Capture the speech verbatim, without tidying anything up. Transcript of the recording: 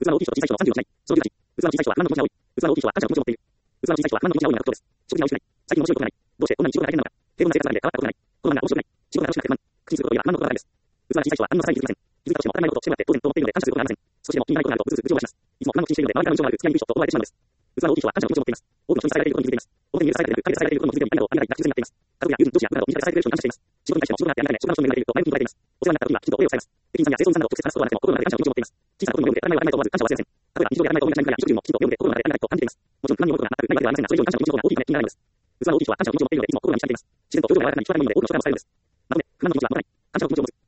器の大きい人は小さい人のさんじゅうをしない。そのじゅうはち、器の小さい人は何の気持ちが多い。器の大きい人は感謝の気持ちを持っている。器の小さい人は何の気持ちが多いのかということです。食事が美味しくない。最近面白いことがない。どうしてこんなに仕事が大変なのか。平凡な生活なので変わったことがない。この漫画面白くない。仕事が楽しくなくて不満。口にすることには何のことがあるんです。器の小さい人は何のさらに気づきません。気づいたとしても当たり前のことをしてもらって当然と思っているので感謝することがありません。少しでも気になることがあるとうずうず愚痴を出します。いつも不満を口にしているので周りからの印象がある付き合いにくい人と思われてしまうのです。器の大きい人は感謝の気持ちを持っています。多くの人に伝えられていることに気づいています。表に許されている、影で伝えられていることに気づいてもいないなどありがたいが必然になっています。家族や友人、上司や部下など身近で伝えられている人に感謝しています。仕事に対しても仕事があってやりたいね、職場の人に恵まれていると前向きに捉えています。お世話になった時にはきちんとお礼を伝えます。駅員さんや清掃員さんなど直接話すことはなくても心の中で感謝の気持ちを持っています。小さなことにも読んで当たり前は当たり前と思わず感謝を忘れません。例えば日常でやらないと大きな何かや飲食店もきちんと読んで心の中でありがとうと感じています。もちろん何を思うことが全くないわけではありませんが、それ以上に感謝の気持ちを持つことが大きいため気になるのです。器の大きい人は感謝の気持ちを持っているのでいつも心が満ち足りています。自然と表情が柔らかなに人柄なもので多くの人が騙されるのです。まとめ、不満の気持ちは持たない。感謝の気持ちを持つ。